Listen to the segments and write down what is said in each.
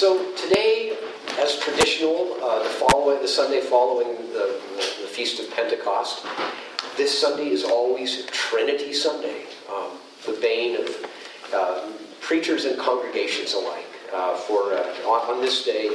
So today, as traditional, the Sunday following the Feast of Pentecost, this Sunday is always Trinity Sunday, the bane of preachers and congregations alike. On this day,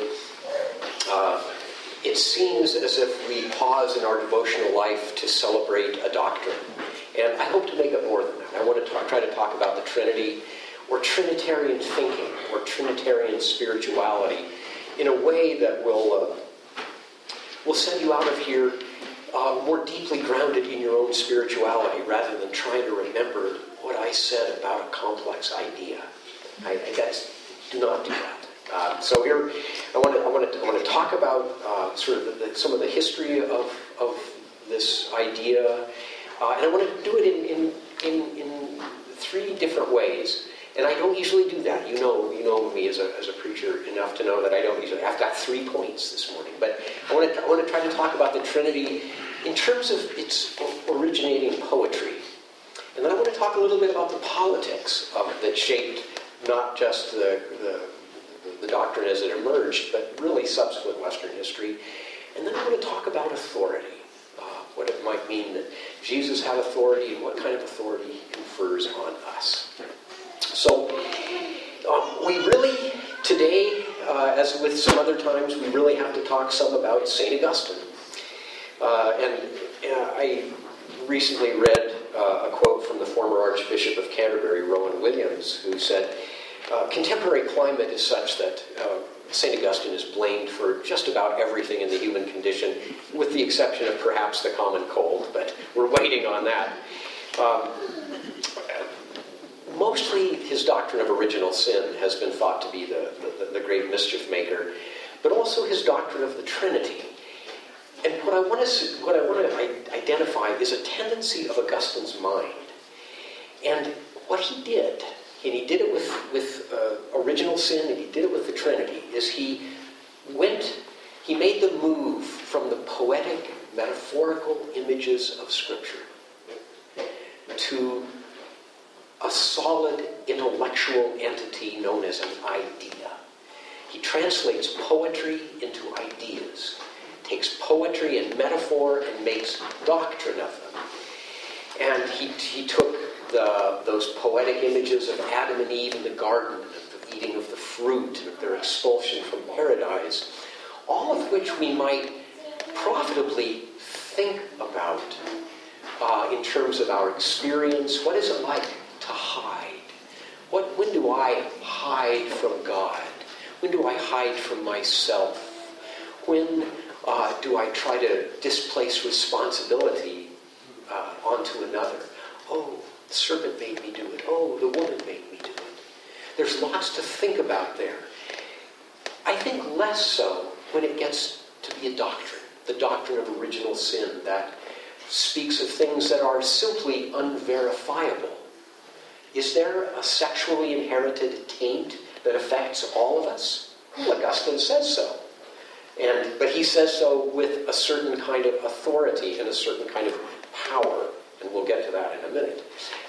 it seems as if we pause in our devotional life to celebrate a doctrine. And I hope to make it more than that. I want to try to talk about the Trinity, or Trinitarian thinking, or Trinitarian spirituality, in a way that will send you out of here more deeply grounded in your own spirituality, rather than trying to remember what I said about a complex idea. Do not do that. So here, I want to talk about sort of some of the history of this idea, and I want to do it in three different ways. And I don't usually do that. You know me as a preacher enough to know that I don't usually. I've got 3 points this morning, but I want to try to talk about the Trinity in terms of its originating poetry, and then I want to talk a little bit about the politics that shaped not just the doctrine as it emerged, but really subsequent Western history. And then I want to talk about authority, what it might mean that Jesus had authority and what kind of authority he confers on us. So we really, today, as with some other times, we really have to talk some about St. Augustine. I recently read a quote from the former Archbishop of Canterbury, Rowan Williams, who said, contemporary climate is such that St. Augustine is blamed for just about everything in the human condition, with the exception of perhaps the common cold, but we're waiting on that. Mostly his doctrine of original sin has been thought to be the great mischief maker, but also his doctrine of the Trinity. And what I want to identify is a tendency of Augustine's mind. And what he did, and he did it with original sin, and he did it with the Trinity, is he made the move from the poetic, metaphorical images of Scripture to a solid intellectual entity known as an idea. He translates poetry into ideas, takes poetry and metaphor and makes doctrine of them. And he took those poetic images of Adam and Eve in the garden, of the eating of the fruit, and of their expulsion from paradise, all of which we might profitably think about in terms of our experience. What is it like to hide? When do I hide from God? When do I hide from myself? When do I try to displace responsibility onto another? Oh, the serpent made me do it. Oh, the woman made me do it. There's lots to think about there. I think less so when it gets to be a doctrine, the doctrine of original sin that speaks of things that are simply unverifiable. Is there a sexually inherited taint that affects all of us? Well, Augustine says so. But he says so with a certain kind of authority and a certain kind of power. And we'll get to that in a minute.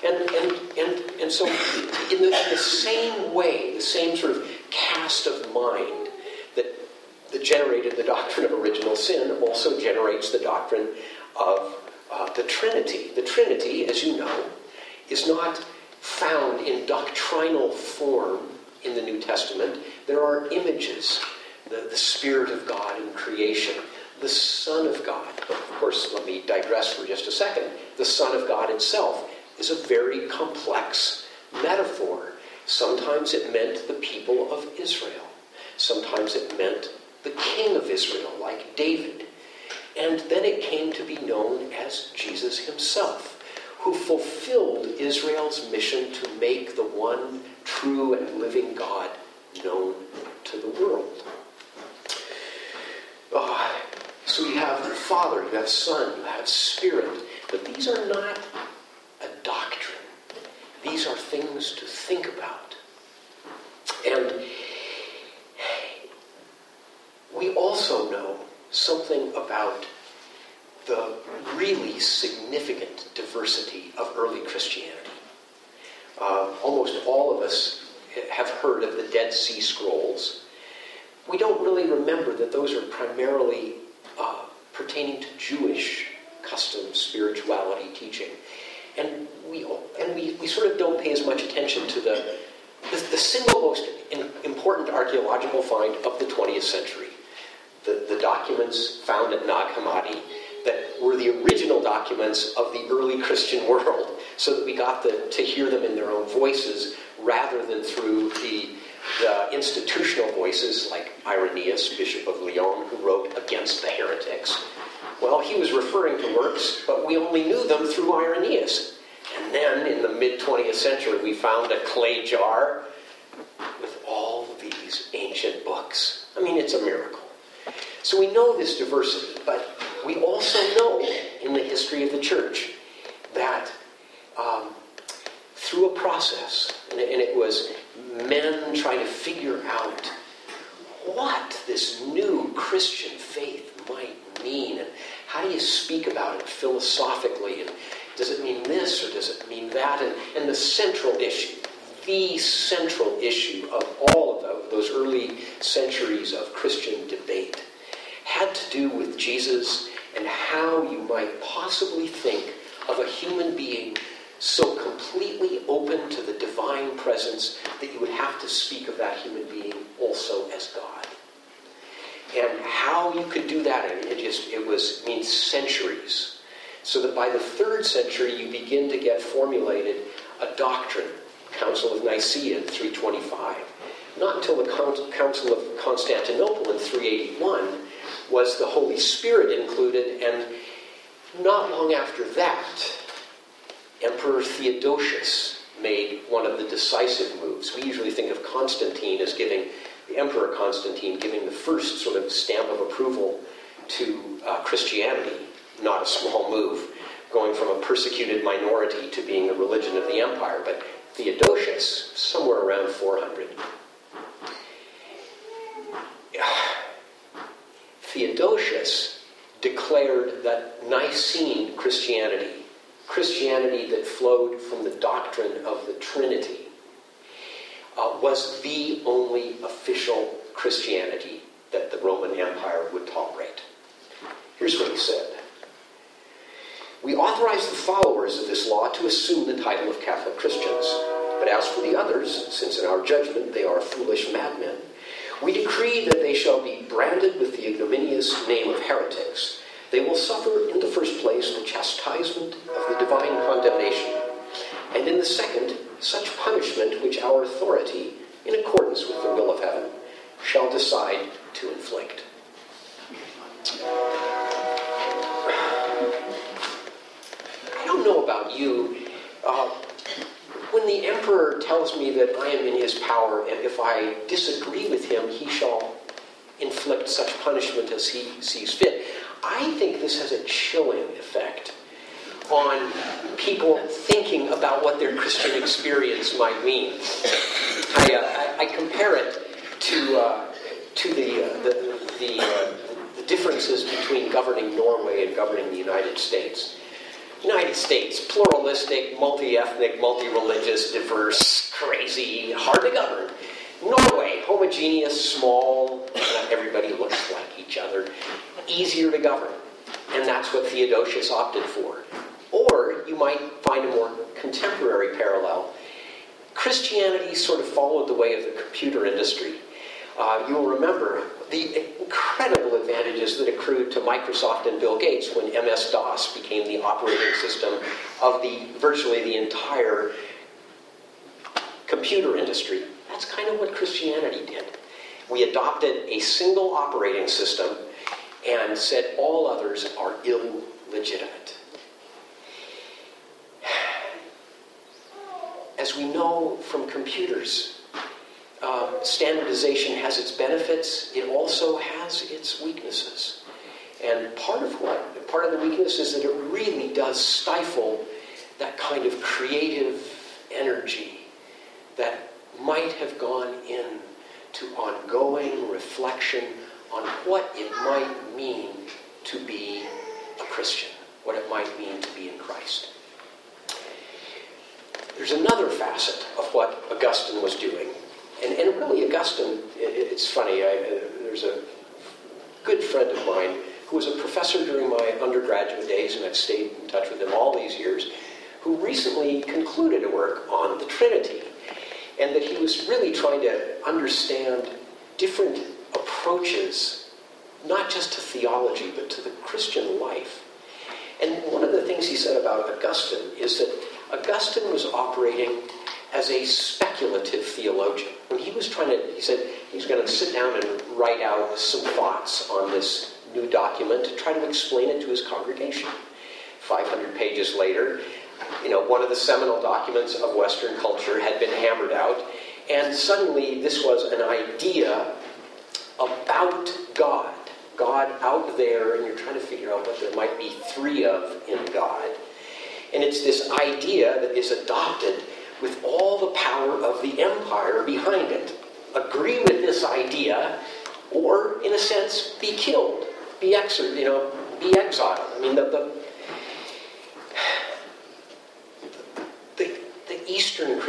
And so in the same way, the same sort of cast of mind that generated the doctrine of original sin also generates the doctrine of the Trinity. The Trinity, as you know, is not found in doctrinal form in the New Testament. There are images, the Spirit of God in creation, the Son of God. Of course, let me digress for just a second. The Son of God itself is a very complex metaphor. Sometimes it meant the people of Israel. Sometimes it meant the king of Israel, like David. And then it came to be known as Jesus himself, who fulfilled Israel's mission to make the one true and living God known to the world. So you have the Father, you have Son, you have Spirit, but these are not a doctrine. These are things to think about. And we also know something about the really significant diversity of early Christianity. Almost all of us have heard of the Dead Sea Scrolls. we don't really remember that those are primarily pertaining to Jewish customs, spirituality, teaching. And we sort of don't pay as much attention to the single most important archaeological find of the 20th century. The documents found at Nag Hammadi that were the original documents of the early Christian world, so that we got to hear them in their own voices rather than through the institutional voices like Irenaeus, Bishop of Lyon, who wrote against the heretics. Well, he was referring to works, but we only knew them through Irenaeus. And then, in the mid-20th century, we found a clay jar with all these ancient books. I mean, it's a miracle. So we know this diversity, but we also know in the history of the church that through a process, and it was men trying to figure out what this new Christian faith might mean, and how do you speak about it philosophically, and does it mean this or does it mean that, and the central issue of all of those early centuries of Christian debate had to do with Jesus and how you might possibly think of a human being so completely open to the divine presence that you would have to speak of that human being also as God. And how you could do that, it means centuries. So that by the 3rd century, you begin to get formulated a doctrine, Council of Nicaea in 325. Not until the Council of Constantinople in 381 was the Holy Spirit included, and not long after that, Emperor Theodosius made one of the decisive moves. We usually think of Constantine as the Emperor Constantine giving the first sort of stamp of approval to Christianity. Not a small move, going from a persecuted minority to being the religion of the empire. But Theodosius, somewhere around 400. Theodosius declared that Nicene Christianity that flowed from the doctrine of the Trinity, was the only official Christianity that the Roman Empire would tolerate. Here's what he said. We authorize the followers of this law to assume the title of Catholic Christians. But as for the others, since in our judgment they are foolish madmen, we decree that they shall be branded with the ignominious name of heretics. They will suffer, in the first place, the chastisement of the divine condemnation, and in the second, such punishment which our authority, in accordance with the will of heaven, shall decide to inflict. I don't know about you. When the emperor tells me that I am in his power, and if I disagree with him, he shall inflict such punishment as he sees fit, I think this has a chilling effect on people thinking about what their Christian experience might mean. I compare it to the differences between governing Norway and governing the United States. United States, pluralistic, multi-ethnic, multi-religious, diverse, crazy, hard to govern. Norway, homogeneous, small, not everybody looks like each other, easier to govern. And that's what Theodosius opted for. Or you might find a more contemporary parallel. Christianity sort of followed the way of the computer industry. You'll remember the incredible advantages that accrued to Microsoft and Bill Gates when MS-DOS became the operating system of virtually the entire computer industry. That's kind of what Christianity did. We adopted a single operating system and said all others are illegitimate. As we know from computers, standardization has its benefits. It also has its weaknesses. And part of the weakness is that it really does stifle that kind of creative energy that might have gone into ongoing reflection on what it might mean to be a Christian, what it might mean to be in Christ. There's another facet of what Augustine was doing. And really, Augustine, it's funny, there's a good friend of mine who was a professor during my undergraduate days, and I've stayed in touch with him all these years, who recently concluded a work on the Trinity, and that he was really trying to understand different approaches, not just to theology, but to the Christian life. And one of the things he said about Augustine is that Augustine was operating as a speculative theologian. When he was he said he's going to sit down and write out some thoughts on this new document to try to explain it to his congregation. 500 pages later, one of the seminal documents of Western culture had been hammered out, and suddenly this was an idea about God out there, and you're trying to figure out what there might be three of in God. And it's this idea that is adopted with all the power of the empire behind it. Agree with this idea, or, in a sense, be killed, be exiled. I mean, the Eastern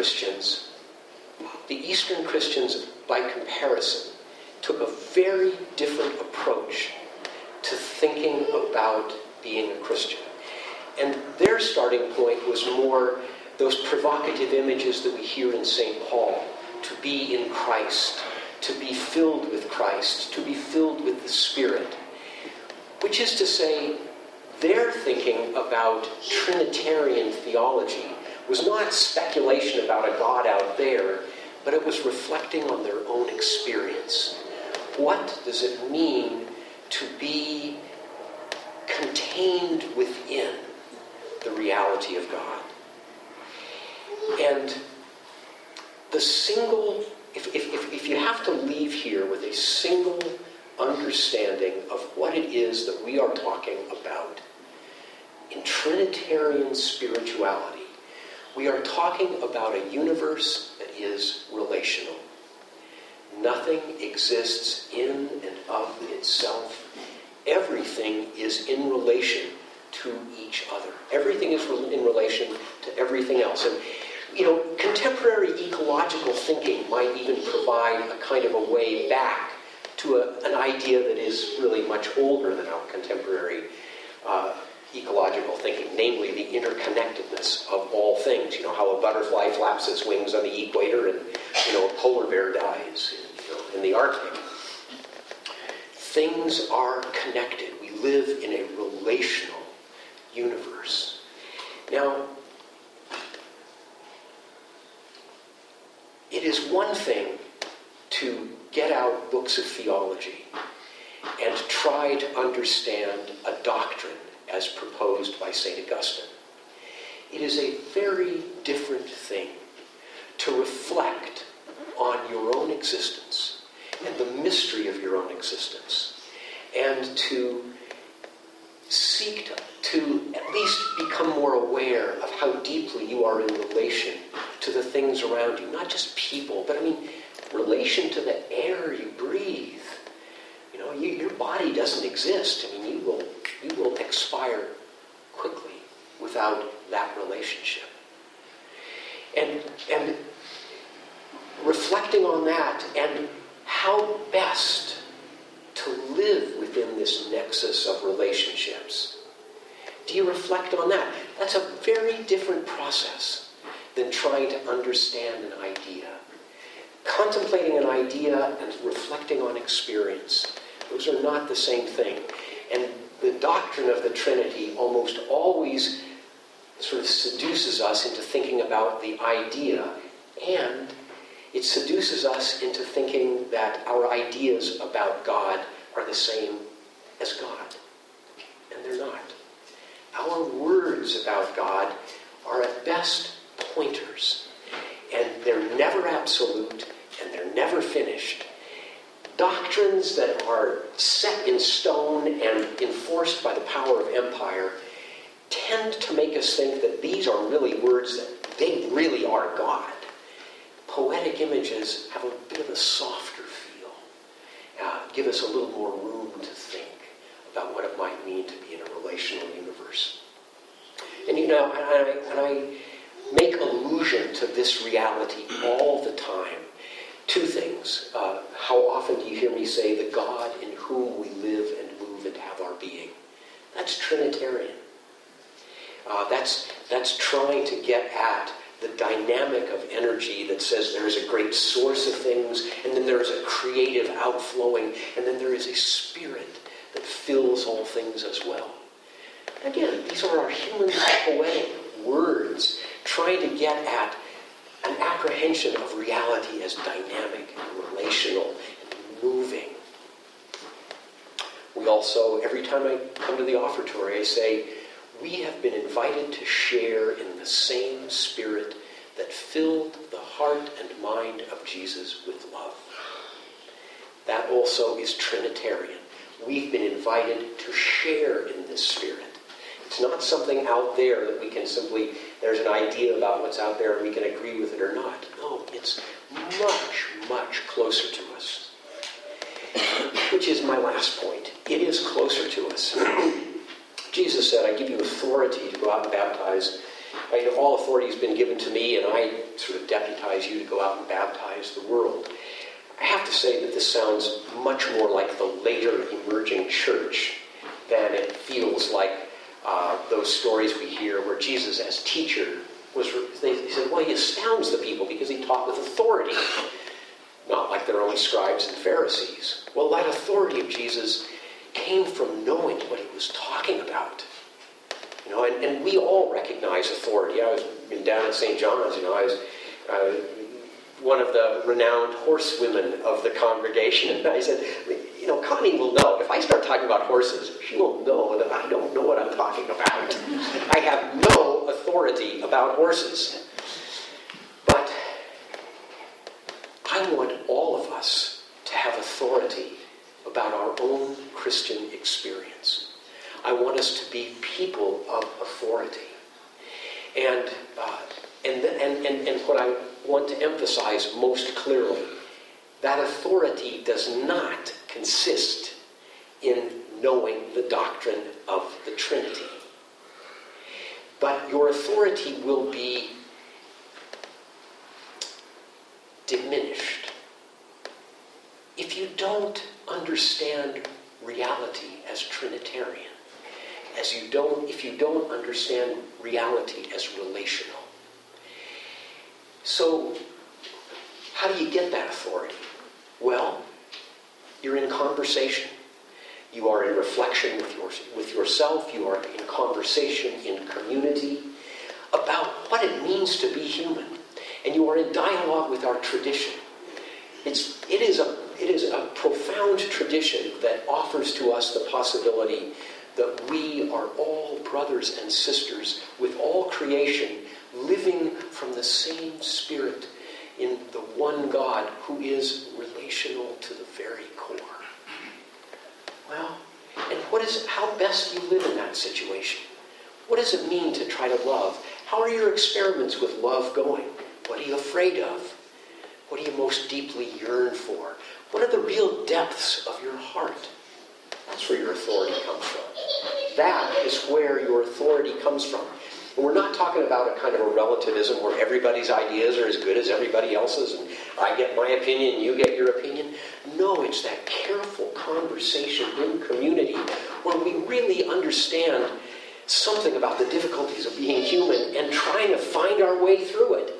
Christians, by comparison, took a very different approach to thinking about being a Christian. And their starting point was more those provocative images that we hear in St. Paul, to be in Christ, to be filled with Christ, to be filled with the Spirit. Which is to say, their thinking about Trinitarian theology was not speculation about a God out there, but it was reflecting on their own experience. What does it mean to be contained within the reality of God? And the single, if you have to leave here with a single understanding of what it is that we are talking about in Trinitarian spirituality, we are talking about a universe that is relational. Nothing exists in and of itself. Everything is in relation to each other. Everything is in relation to everything else. And, contemporary ecological thinking might even provide a kind of a way back to an idea that is really much older than our contemporary ecological thinking, namely the interconnectedness of all things. How a butterfly flaps its wings on the equator and, a polar bear dies in the Arctic. Things are connected. We live in a relational universe. Now, it is one thing to get out books of theology and try to understand a doctrine as proposed by St. Augustine. It is a very different thing to reflect on your own existence and the mystery of your own existence, and to seek to at least become more aware of how deeply you are in relation to the things around you. Not just people, but relation to the air you breathe. Your body doesn't exist. You will expire quickly without that relationship. And reflecting on that and how best to live within this nexus of relationships. Do you reflect on that? That's a very different process than trying to understand an idea. Contemplating an idea and reflecting on experience, those are not the same thing. And the doctrine of the Trinity almost always sort of seduces us into thinking about the idea, and it seduces us into thinking that our ideas about God are the same as God. And they're not. Our words about God are at best pointers, and they're never absolute, and they're never finished. Doctrines that are set in stone and enforced by the power of empire tend to make us think that these are really words that they really are God. Poetic images have a bit of a softer feel, give us a little more room to think about what it might mean to be in a relational universe. And I make allusion to this reality all the time Two things. How often do you hear me say the God in whom we live and move and have our being? That's Trinitarian. That's trying to get at the dynamic of energy that says there is a great source of things, and then there is a creative outflowing, and then there is a spirit that fills all things as well. Again, these are our human poetic words trying to get at an apprehension of reality as dynamic and relational and moving. We also, every time I come to the offertory, I say, we have been invited to share in the same spirit that filled the heart and mind of Jesus with love. That also is Trinitarian. We've been invited to share in this spirit. It's not something out there that we can simply, there's an idea about what's out there and we can agree with it or not. No, it's much, much closer to us. Which is my last point. It is closer to us. Jesus said, I give you authority to go out and baptize. All authority has been given to me, and I sort of deputize you to go out and baptize the world. I have to say that this sounds much more like the later emerging church than it feels like those stories we hear where Jesus as teacher they said, well, he astounds the people because he taught with authority. Not like they're only scribes and Pharisees. Well, that authority of Jesus came from knowing what he was talking about. And we all recognize authority. I was down at St. John's, I was one of the renowned horsewomen of the congregation, and I said, Connie will know. If I start talking about horses, she will know that I don't know what I'm talking about. I have no authority about horses. But I want all of us to have authority about our own Christian experience. I want us to be people of authority. And what I want to emphasize most clearly, that authority does not consist in knowing the doctrine of the Trinity. But your authority will be diminished if you don't understand reality as Trinitarian, if you don't understand reality as relational. So, how do you get that authority? Well, you're in conversation. You are in reflection with yourself. You are in conversation in community about what it means to be human. And you are in dialogue with our tradition. It is a profound tradition that offers to us the possibility that we are all brothers and sisters with all creation, living from the same spirit in the one God who is relational to the very core. Well, and how best do you live in that situation? What does it mean to try to love? How are your experiments with love going? What are you afraid of? What do you most deeply yearn for? What are the real depths of your heart? That's where your authority comes from. That is where your authority comes from. And we're not talking about a kind of a relativism where everybody's ideas are as good as everybody else's and I get my opinion, you get your opinion. No, it's that careful conversation in community where we really understand something about the difficulties of being human and trying to find our way through it.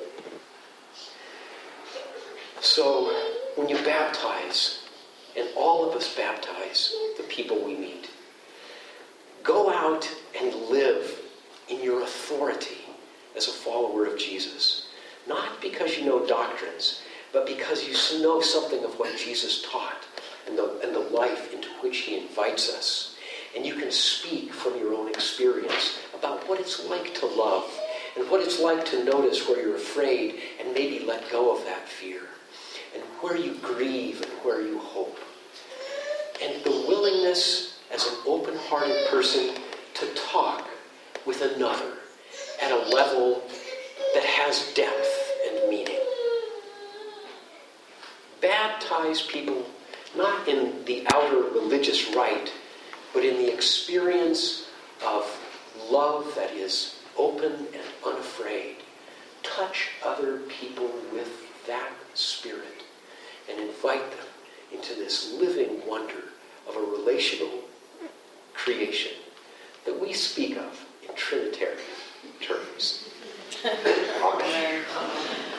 So, when you baptize, and all of us baptize the people we meet, go out and live in your authority as a follower of Jesus. Not because you know doctrines, but because you know something of what Jesus taught and the life into which he invites us. And you can speak from your own experience about what it's like to love and what it's like to notice where you're afraid and maybe let go of that fear, and where you grieve and where you hope. And the willingness as an open-hearted person to talk with another at a level that has depth and meaning. Baptize people not in the outer religious rite, but in the experience of love that is open and unafraid. Touch other people with that spirit. and invite them into this living wonder of a relational creation that we speak of in Trinitarian terms. Amen.